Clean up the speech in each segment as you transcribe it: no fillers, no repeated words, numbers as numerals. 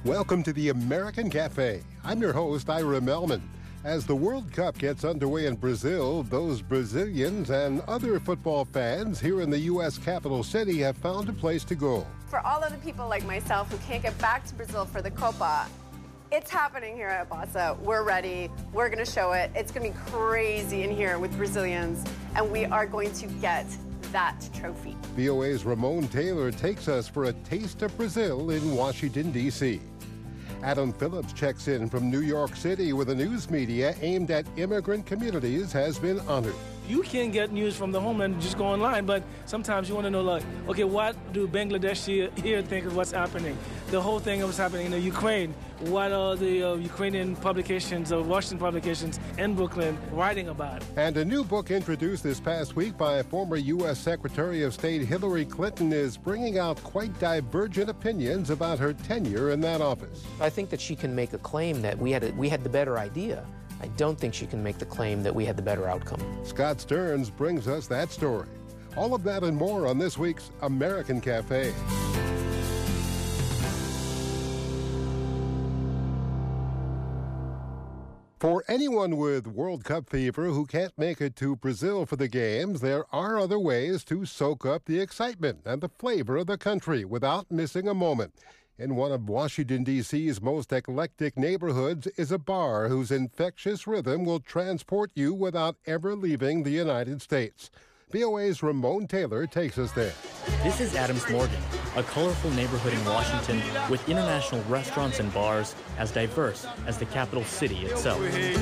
Welcome to the American Cafe. I'm your host, Ira Melman. As the World Cup gets underway in Brazil, those Brazilians and other football fans here in the U.S. capital city have found a place to go. For all of the people like myself who can't get back to Brazil for the Copa, it's happening here at Bossa. We're ready. We're going to show it. It's going to be crazy in here with Brazilians, and we are going to get that trophy. VOA's Ramon Taylor takes us for a taste of Brazil in Washington, D.C. Adam Phillips checks in from New York City with the news media aimed at immigrant communities has been honored. You can get news from the homeland, just go online, but sometimes you want to know, like, okay, what do Bangladeshi here think of what's happening? The whole thing of what's happening in the Ukraine. What are the Ukrainian publications, Washington publications in Brooklyn writing about? And a new book introduced this past week by former U.S. Secretary of State Hillary Clinton is bringing out quite divergent opinions about her tenure in that office. I think that she can make a claim that we had the better idea. I don't think she can make the claim that we had the better outcome. Scott Stearns brings us that story. All of that and more on this week's American Cafe. For anyone with World Cup fever who can't make it to Brazil for the games, there are other ways to soak up the excitement and the flavor of the country without missing a moment. In one of Washington, D.C.'s most eclectic neighborhoods is a bar whose infectious rhythm will transport you without ever leaving the United States. VOA's Ramon Taylor takes us there. This is Adams Morgan, a colorful neighborhood in Washington with international restaurants and bars as diverse as the capital city itself.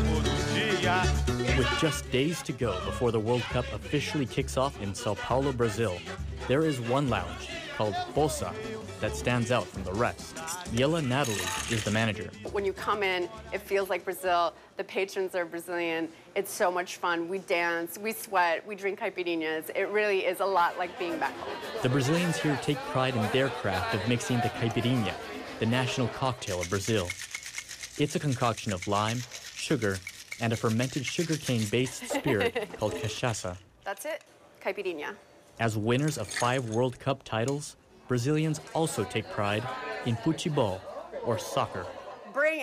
With just days to go before the World Cup officially kicks off in Sao Paulo, Brazil, there is one lounge called Bossa that stands out from the rest. Yela Natalie is the manager. When you come in, it feels like Brazil. The patrons are Brazilian. It's so much fun. We dance, we sweat, we drink caipirinhas. It really is a lot like being back home. The Brazilians here take pride in their craft of mixing the caipirinha, the national cocktail of Brazil. It's a concoction of lime, sugar, and a fermented sugarcane-based spirit called cachaça. That's it, caipirinha. As winners of 5 World Cup titles, Brazilians also take pride in futebol, or soccer. Bring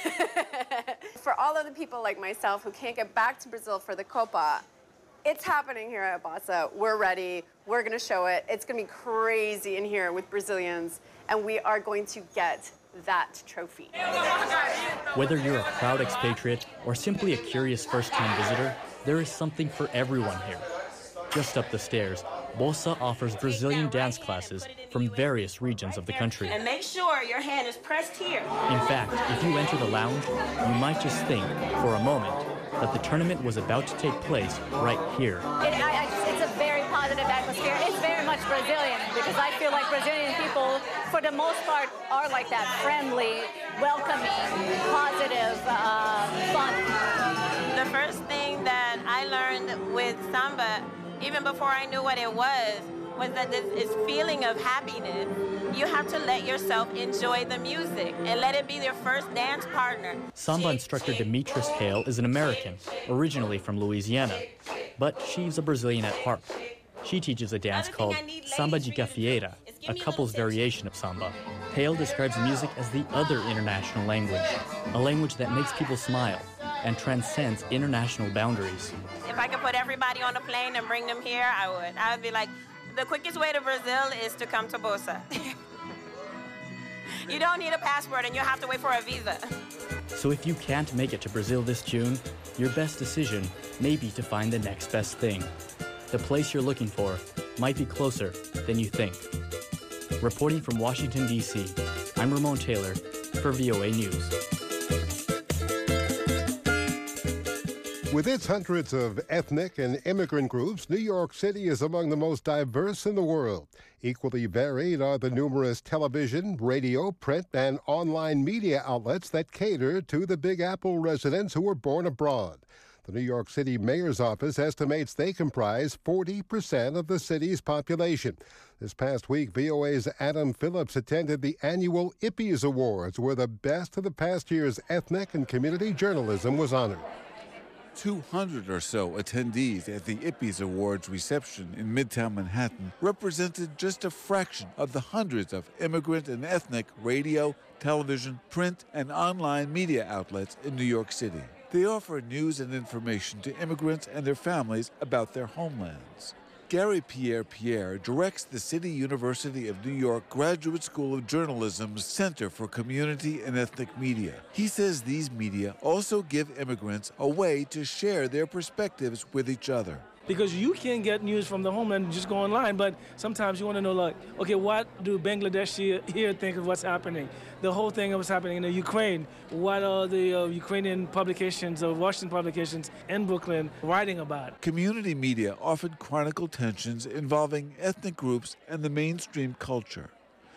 it! For all of the people like myself who can't get back to Brazil for the Copa, it's happening here at Bossa. We're ready. We're going to show it. It's going to be crazy in here with Brazilians, and we are going to get that trophy. Whether you're a proud expatriate or simply a curious first-time visitor, there is something for everyone here. Just up the stairs, Bossa offers Brazilian dance classes from various regions of the country. And make sure your hand is pressed here. In fact, if you enter the lounge, you might just think, for a moment, that the tournament was about to take place right here. It's a very positive atmosphere. It's very much Brazilian, because I feel like Brazilian people, for the most part, are like that, friendly, welcoming, positive, fun. The first thing that I learned with samba, even before I knew what it was that this feeling of happiness. You have to let yourself enjoy the music and let it be your first dance partner. Samba instructor Demetris Hale is an American, originally from Louisiana, but she's a Brazilian at heart. She teaches a dance called Samba de Gafieira, a couple's variation of samba. Hale describes music as the other international language, a language that makes people smile and transcends international boundaries. If I could put everybody on a plane and bring them here, I would. I would be like, the quickest way to Brazil is to come to Bossa. You don't need a passport and you have to wait for a visa. So if you can't make it to Brazil this June, your best decision may be to find the next best thing. The place you're looking for might be closer than you think. Reporting from Washington, D.C., I'm Ramon Taylor for VOA News. With its hundreds of ethnic and immigrant groups, New York City is among the most diverse in the world. Equally varied are the numerous television, radio, print, and online media outlets that cater to the Big Apple residents who were born abroad. The New York City Mayor's Office estimates they comprise 40% of the city's population. This past week, VOA's Adam Phillips attended the annual IPPES Awards, where the best of the past year's ethnic and community journalism was honored. 200 or so attendees at the IPPES Awards reception in Midtown Manhattan represented just a fraction of the hundreds of immigrant and ethnic radio, television, print, and online media outlets in New York City. They offer news and information to immigrants and their families about their homelands. Gary Pierre directs the City University of New York Graduate School of Journalism's Center for Community and Ethnic Media. He says these media also give immigrants a way to share their perspectives with each other. Because you can get news from the homeland and just go online, but sometimes you want to know, like, okay, what do Bangladeshi here think of what's happening? The whole thing of what's happening in the Ukraine. What are the Ukrainian publications, or Washington publications in Brooklyn writing about? Community media often chronicle tensions involving ethnic groups and the mainstream culture.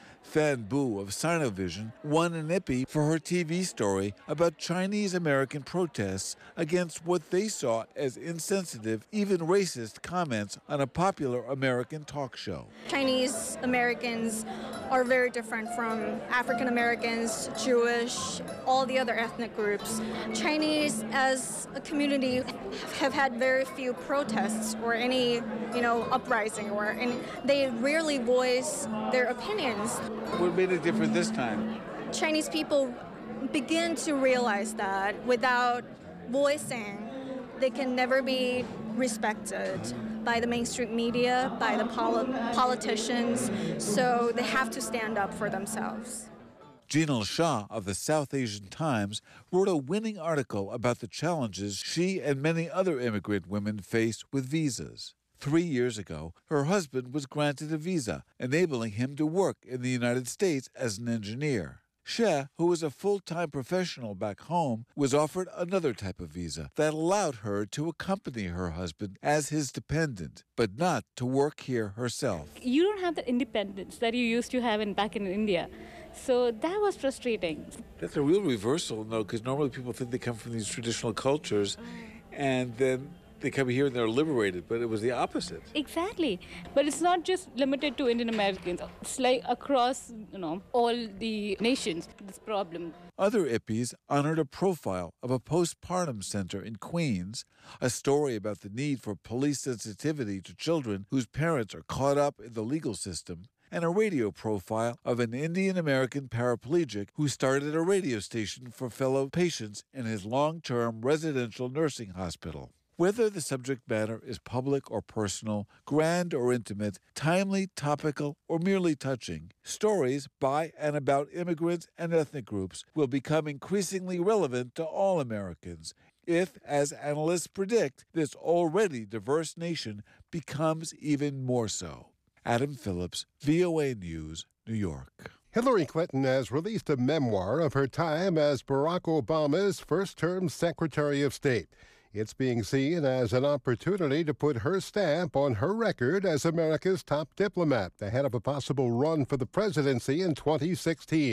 Fan Bu of Sinovision won an IPPE for her TV story about Chinese-American protests against what they saw as insensitive, even racist comments on a popular American talk show. Chinese Americans are very different from African Americans, Jewish, all the other ethnic groups. Chinese as a community have had very few protests or any, uprising, they rarely voice their opinions. What made it different this time? Chinese people begin to realize that without voicing, they can never be respected by the mainstream media, by the politicians, so they have to stand up for themselves. Jinal Shah of the South Asian Times wrote a winning article about the challenges she and many other immigrant women face with visas. 3 years ago, her husband was granted a visa, enabling him to work in the United States as an engineer. Sheh, who was a full-time professional back home, was offered another type of visa that allowed her to accompany her husband as his dependent, but not to work here herself. You don't have the independence that you used to have back in India. So that was frustrating. That's a real reversal, though, because normally people think they come from these traditional cultures, and then they come here and they're liberated, but it was the opposite. Exactly. But it's not just limited to Indian Americans. It's like across, all the nations, this problem. Other IPPEs honored a profile of a postpartum center in Queens, a story about the need for police sensitivity to children whose parents are caught up in the legal system, and a radio profile of an Indian American paraplegic who started a radio station for fellow patients in his long-term residential nursing hospital. Whether the subject matter is public or personal, grand or intimate, timely, topical, or merely touching, stories by and about immigrants and ethnic groups will become increasingly relevant to all Americans if, as analysts predict, this already diverse nation becomes even more so. Adam Phillips, VOA News, New York. Hillary Clinton has released a memoir of her time as Barack Obama's first-term Secretary of State. It's being seen as an opportunity to put her stamp on her record as America's top diplomat ahead of a possible run for the presidency in 2016.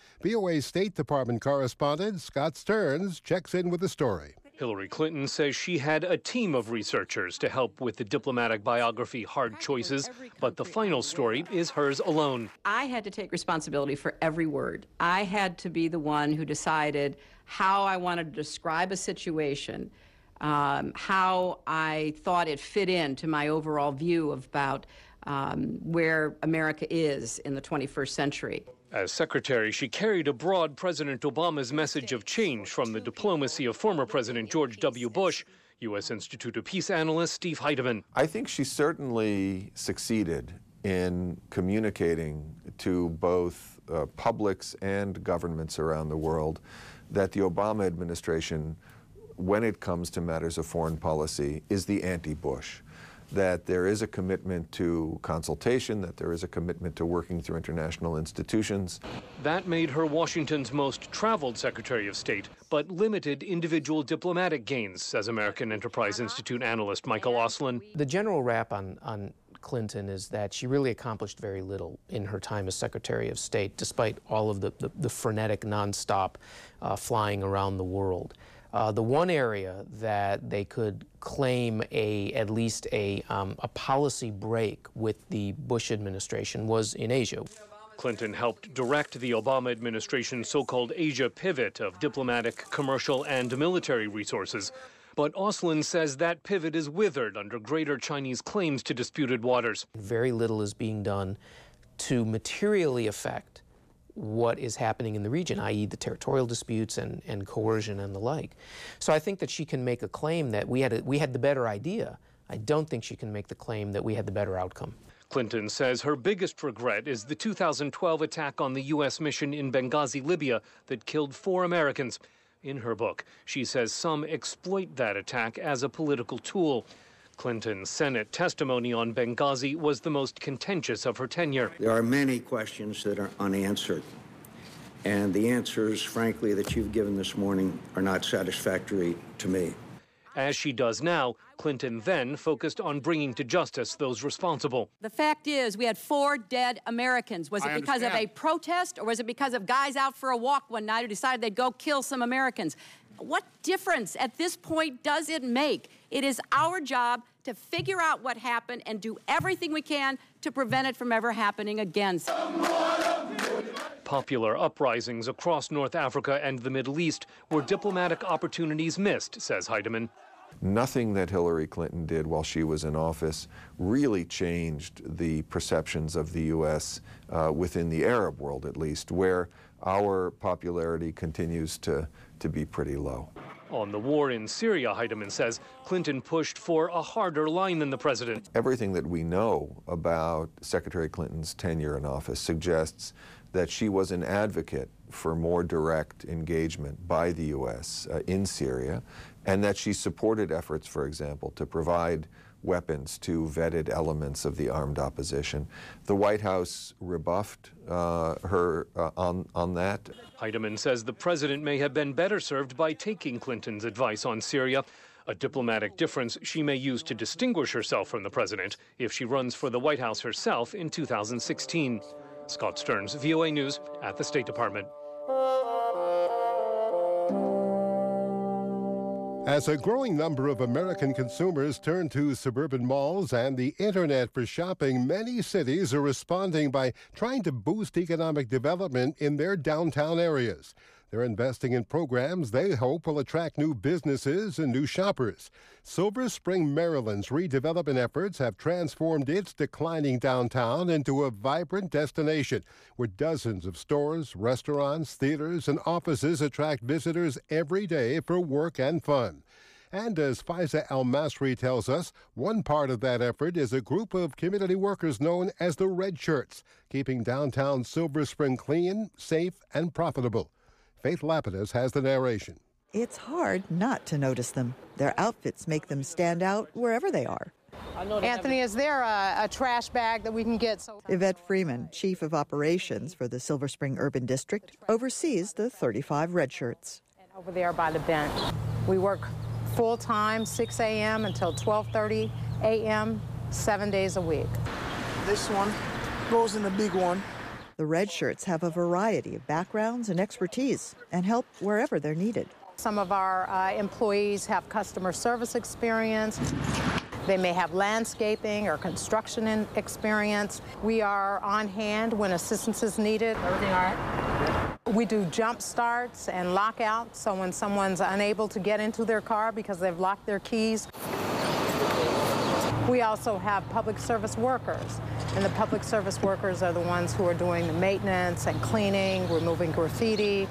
VOA State Department correspondent Scott Stearns checks in with the story. Hillary Clinton says she had a team of researchers to help with the diplomatic biography Hard Choices, but the final story is hers alone. I had to take responsibility for every word. I had to be the one who decided how I wanted to describe a situation, how I thought it fit into my overall view about where America is in the 21st century. As secretary, she carried abroad President Obama's message of change from the diplomacy of former President George W. Bush. U.S. Institute of Peace analyst Steve Heidemann. I think she certainly succeeded in communicating to both publics and governments around the world that the Obama administration, when it comes to matters of foreign policy, is the anti-Bush. That there is a commitment to consultation, that there is a commitment to working through international institutions. That made her Washington's most traveled Secretary of State, but limited individual diplomatic gains, says American Enterprise Institute analyst Michael Oslin. The general rap on Clinton is that she really accomplished very little in her time as Secretary of State, despite all of the frenetic, nonstop flying around the world. The one area that they could claim at least a policy break with the Bush administration was in Asia. Clinton helped direct the Obama administration's so-called Asia pivot of diplomatic, commercial, and military resources. But Auslin says that pivot is withered under Greater Chinese claims to disputed waters. Very little is being done to materially affect what is happening in the region, i.e. the territorial disputes and coercion and the like. So I think that she can make a claim that we had the better idea. I don't think she can make the claim that we had the better outcome. Clinton says her biggest regret is the 2012 attack on the U.S. mission in Benghazi, Libya, that killed 4 Americans. In her book, she says some exploit that attack as a political tool. Clinton's Senate testimony on Benghazi was the most contentious of her tenure. There are many questions that are unanswered, and the answers, frankly, that you've given this morning are not satisfactory to me. As she does now, Clinton then focused on bringing to justice those responsible. The fact is, we had 4 dead Americans. Was it because of a protest, or was it because of guys out for a walk one night who decided they'd go kill some Americans? What difference at this point does it make? It is our job to figure out what happened and do everything we can to prevent it from ever happening again. Popular uprisings across North Africa and the Middle East were diplomatic opportunities missed, says Heidemann. Nothing that Hillary Clinton did while she was in office really changed the perceptions of the U.S. Within the Arab world, at least, where our popularity continues to be pretty low. On the war in Syria, Heidemann says, Clinton pushed for a harder line than the president. Everything that we know about Secretary Clinton's tenure in office suggests that she was an advocate for more direct engagement by the U.S. In Syria, and that she supported efforts, for example, to provide weapons to vetted elements of the armed opposition. The White House rebuffed her on that. Heidemann says the president may have been better served by taking Clinton's advice on Syria, a diplomatic difference she may use to distinguish herself from the president if she runs for the White House herself in 2016. Scott Stearns, VOA News at the State Department. As a growing number of American consumers turn to suburban malls and the internet for shopping, many cities are responding by trying to boost economic development in their downtown areas. They're investing in programs they hope will attract new businesses and new shoppers. Silver Spring, Maryland's redevelopment efforts have transformed its declining downtown into a vibrant destination where dozens of stores, restaurants, theaters, and offices attract visitors every day for work and fun. And as Faiza El-Masri tells us, one part of that effort is a group of community workers known as the Red Shirts, keeping downtown Silver Spring clean, safe, and profitable. Faith Lapidus has the narration. It's hard not to notice them. Their outfits make them stand out wherever they are. Anthony, is there a trash bag that we can get? Yvette Freeman, Chief of Operations for the Silver Spring Urban District, oversees the 35 Red Shirts. Over there by the bench. We work full-time, 6 a.m. until 12:30 a.m., 7 days a week. This one goes in the big one. The Red Shirts have a variety of backgrounds and expertise and help wherever they're needed. Some of our employees have customer service experience. They may have landscaping or construction experience. We are on hand when assistance is needed. Everything all right? We do jump starts and lockouts, so when someone's unable to get into their car because they've locked their keys. We also have public service workers, and the public service workers are the ones who are doing the maintenance and cleaning, removing graffiti.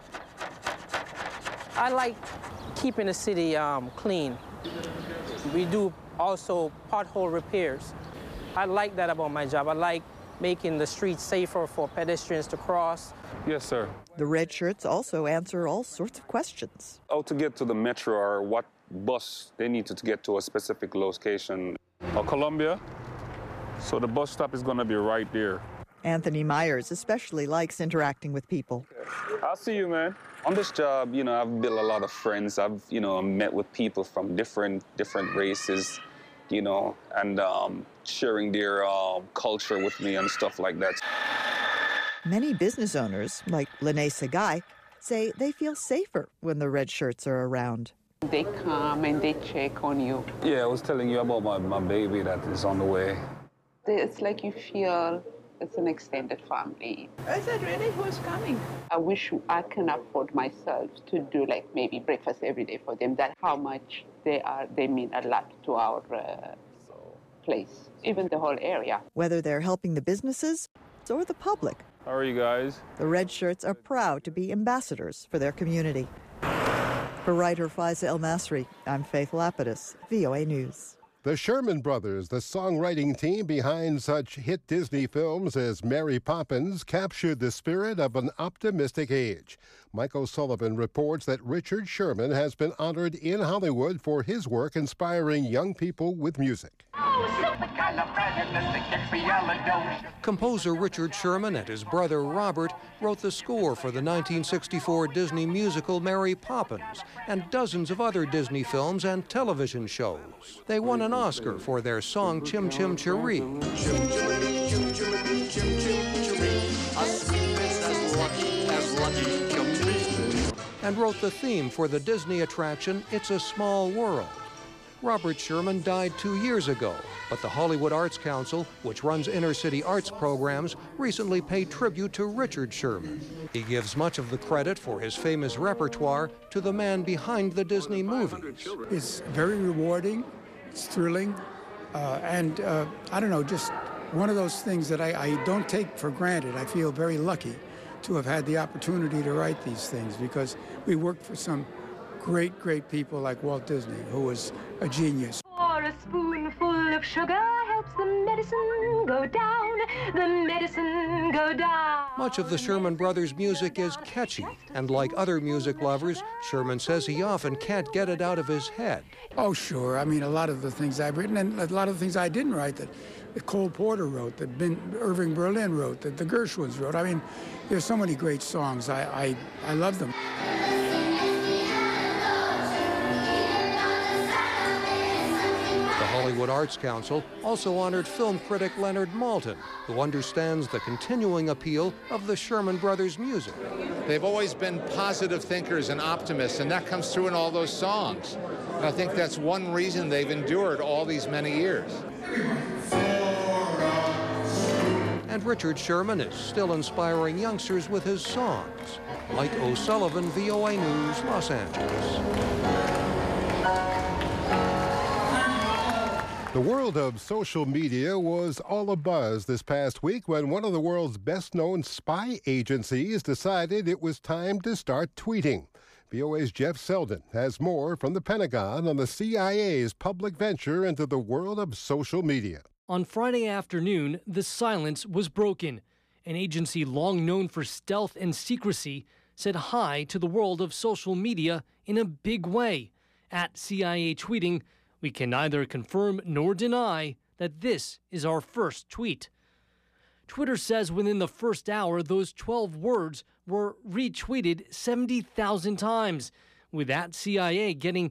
I like keeping the city clean. We do also pothole repairs. I like that about my job. I like making the streets safer for pedestrians to cross. Yes, sir. The Red Shirts also answer all sorts of questions. How to get to the metro or what bus they need to get to a specific location. Columbia, so the bus stop is going to be right there. Anthony Myers especially likes interacting with people. I'll see you, man. On this job, I've built a lot of friends. I've, met with people from different races, and sharing their culture with me and stuff like that. Many business owners, like Lene Sagai, say they feel safer when the Red Shirts are around. They come and they check on you. Yeah, I was telling you about my baby that is on the way. It's like you feel It's an extended family. Is it really? Who's coming? I wish I can afford myself to do like maybe breakfast every day for them. That's how much they mean a lot to our place, even the whole area. Whether they're helping the businesses or the public. How are you guys? The Red Shirts are proud to be ambassadors for their community. For writer Faiza El Masri, I'm Faith Lapidus, VOA News. The Sherman Brothers, the songwriting team behind such hit Disney films as Mary Poppins, captured the spirit of an optimistic age. Mike O'Sullivan reports that Richard Sherman has been honored in Hollywood for his work inspiring young people with music. Composer Richard Sherman and his brother Robert wrote the score for the 1964 Disney musical Mary Poppins and dozens of other Disney films and television shows. They won an Oscar for their song Chim Chim Cheree. And wrote the theme for the Disney attraction It's a Small World. Robert Sherman died 2 years ago, but the Hollywood Arts Council, which runs inner-city arts programs, recently paid tribute to Richard Sherman. He gives much of the credit for his famous repertoire to the man behind the Disney movies. It's very rewarding, it's thrilling, and I don't know, just one of those things that I don't take for granted. I feel very lucky to have had the opportunity to write these things because we worked for some great, great people like Walt Disney, who was a genius. For a spoonful of sugar helps the medicine go down, the medicine go down. Much of the Sherman Brothers' music is catchy, and like other music lovers, Sherman says he often can't get it out of his head. Oh, sure. I mean, a lot of the things I've written and a lot of the things I didn't write that Cole Porter wrote, that Irving Berlin wrote, that the Gershwins wrote. I mean, there's so many great songs. I love them. The Hollywood Arts Council also honored film critic Leonard Maltin, who understands the continuing appeal of the Sherman Brothers' music. They've always been positive thinkers and optimists, and that comes through in all those songs. And I think that's one reason they've endured all these many years. And Richard Sherman is still inspiring youngsters with his songs. Mike O'Sullivan, VOA News, Los Angeles. The world of social media was all abuzz this past week when one of the world's best-known spy agencies decided it was time to start tweeting. VOA's Jeff Selden has more from the Pentagon on the CIA's public venture into the world of social media. On Friday afternoon, the silence was broken. An agency long known for stealth and secrecy said hi to the world of social media in a big way. At CIA tweeting, "We can neither confirm nor deny that this is our first tweet." Twitter says within the first hour, those 12 words were retweeted 70,000 times, with @CIA getting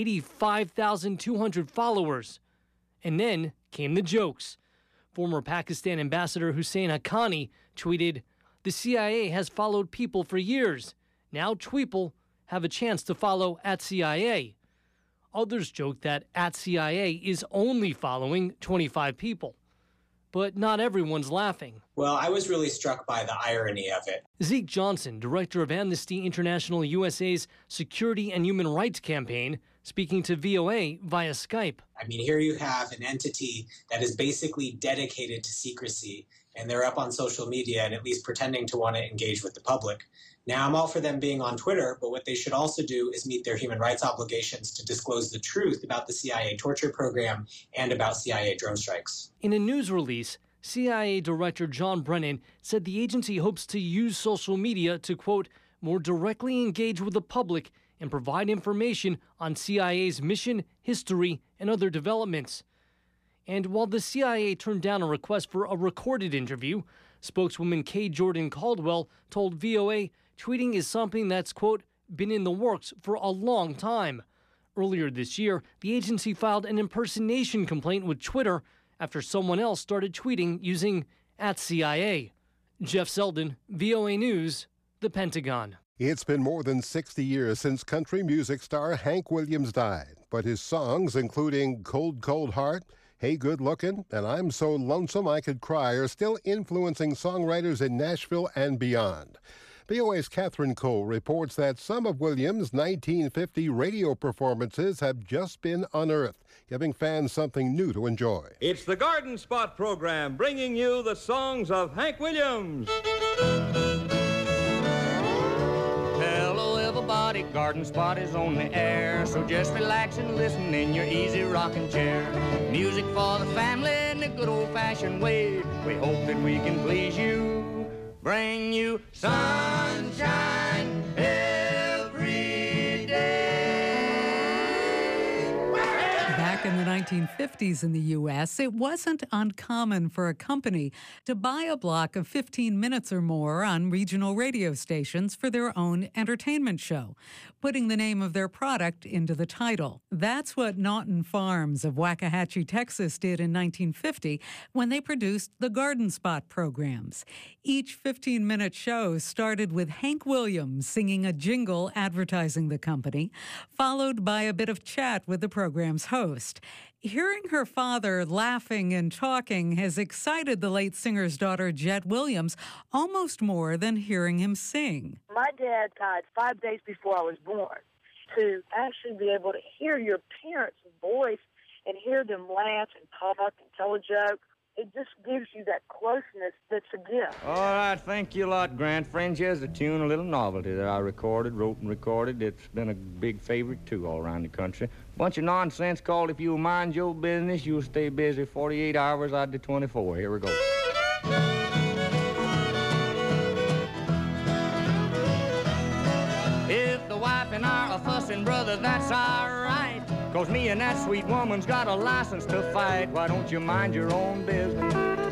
85,200 followers. And then came the jokes. Former Pakistan Ambassador Hussein Haqqani tweeted, "The CIA has followed people for years. Now Tweeple have a chance to follow @CIA." Others joke that @CIA is only following 25 people. But not everyone's laughing. Well, I was really struck by the irony of it. Zeke Johnson, director of Amnesty International USA's Security and Human Rights Campaign, speaking to VOA via Skype. I mean, here you have an entity that is basically dedicated to secrecy, and they're up on social media and at least pretending to want to engage with the public. Now, I'm all for them being on Twitter, but what they should also do is meet their human rights obligations to disclose the truth about the CIA torture program and about CIA drone strikes. In a news release, CIA Director John Brennan said the agency hopes to use social media to, quote, more directly engage with the public and provide information on CIA's mission, history, and other developments. And while the CIA turned down a request for a recorded interview, spokeswoman Kay Jordan Caldwell told VOA tweeting is something that's, quote, been in the works for a long time. Earlier this year, the agency filed an impersonation complaint with Twitter after someone else started tweeting using @CIA. Jeff Selden, VOA News, the Pentagon. It's been more than 60 years since country music star Hank Williams died, but his songs, including Cold, Cold Heart, Hey Good Lookin', and I'm So Lonesome I Could Cry are still influencing songwriters in Nashville and beyond. VOA's Catherine Cole reports that some of Williams' 1950 radio performances have just been unearthed, giving fans something new to enjoy. It's the Garden Spot program, bringing you the songs of Hank Williams. Hello, everybody, Garden Spot is on the air, so just relax and listen in your easy rocking chair. Music for the family in the good old-fashioned way. We hope that we can please you. Bring you sunshine every day. Back in the 1950s in the U.S., it wasn't uncommon for a company to buy a block of 15 minutes or more on regional radio stations for their own entertainment show, putting the name of their product into the title. That's what Naughton Farms of Waxahachie, Texas did in 1950 when they produced the Garden Spot programs. Each 15-minute show started with Hank Williams singing a jingle advertising the company, followed by a bit of chat with the program's host. Hearing her father laughing and talking has excited the late singer's daughter, Jet Williams, almost more than hearing him sing. My dad died 5 days before I was born. To actually be able to hear your parents' voice and hear them laugh and talk and tell a joke, it just gives you that closeness that's a gift. All right, thank you a lot, Grant. Friends, here's a tune, a little novelty that I wrote and recorded. It's been a big favorite, too, all around the country. Bunch of nonsense called If You'll Mind Your Business, You'll Stay Busy 48 hours out of the 24. Here we go. If the wife and I are fussing, brother, that's all right. 'Cause me and that sweet woman's got a license to fight. Why don't you mind your own business?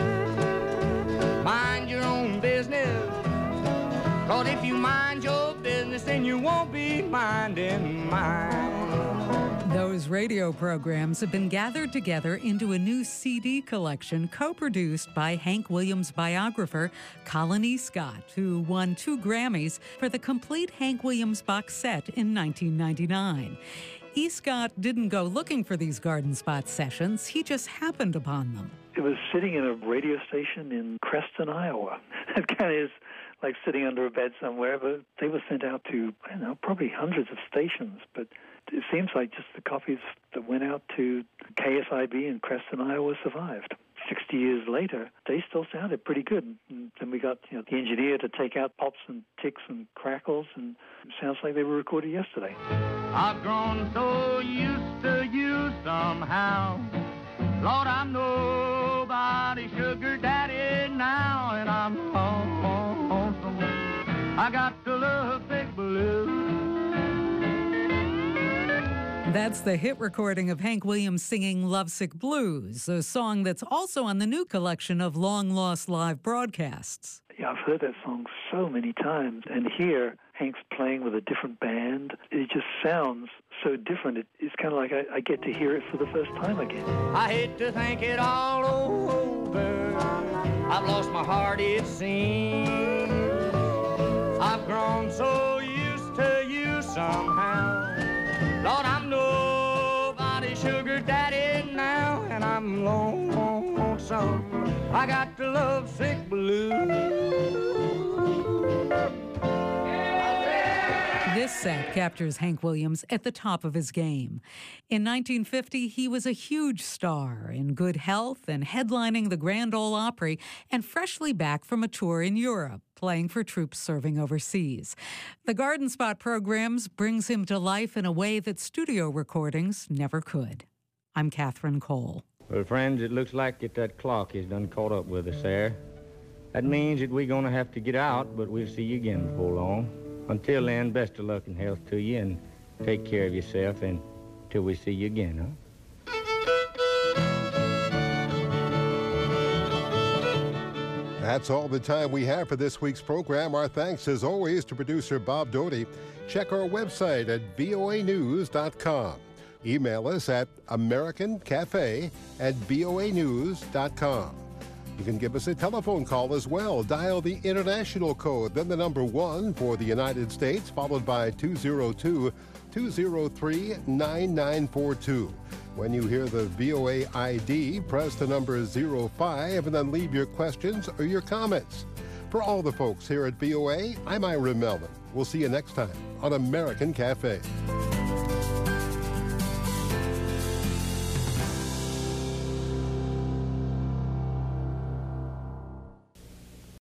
Mind your own business. 'Cause if you mind your business, then you won't be minding mine. Those radio programs have been gathered together into a new CD collection co-produced by Hank Williams biographer Colin E. Scott, who won 2 Grammys for the complete Hank Williams box set in 1999. E. Scott didn't go looking for these Garden Spot sessions. He just happened upon them. It was sitting in a radio station in Creston, Iowa. It kind of is like sitting under a bed somewhere, but they were sent out to, I don't know, probably hundreds of stations. But it seems like just the copies that went out to KSIB in Creston, Iowa survived. 60 years later, they still sounded pretty good. And then we got the engineer to take out pops and ticks and crackles, and it sounds like they were recorded yesterday. I've grown so used to you somehow. Lord, I'm nobody's sugar daddy now, and I'm lonesome. I got to love Big Blue. That's the hit recording of Hank Williams singing Lovesick Blues, a song that's also on the new collection of long-lost live broadcasts. Yeah, I've heard that song so many times, and here Hank's playing with a different band. It just sounds so different. It's kind of like I get to hear it for the first time again. I hate to think it all over. I've lost my heart, it seems. I've grown so used to you somehow. Lord, I'm nobody's sugar daddy now, and I'm lonesome. I got the lovesick blues. This set captures Hank Williams at the top of his game. In 1950, he was a huge star, in good health and headlining the Grand Ole Opry, and freshly back from a tour in Europe, playing for troops serving overseas. The Garden Spot programs brings him to life in a way that studio recordings never could. I'm Catherine Cole. Well, friends, it looks like that clock is done caught up with us there. That means that we're going to have to get out, but we'll see you again before long. Until then, best of luck and health to you, and take care of yourself until we see you again, huh? That's all the time we have for this week's program. Our thanks, as always, to producer Bob Doty. Check our website at voanews.com. Email us at americancafe@voanews.com. You can give us a telephone call as well. Dial the international code, then the number 1 for the United States, followed by 202-203-9942. When you hear the VOA ID, press the number 05 and then leave your questions or your comments. For all the folks here at VOA, I'm Ira Melvin. We'll see you next time on American Cafe.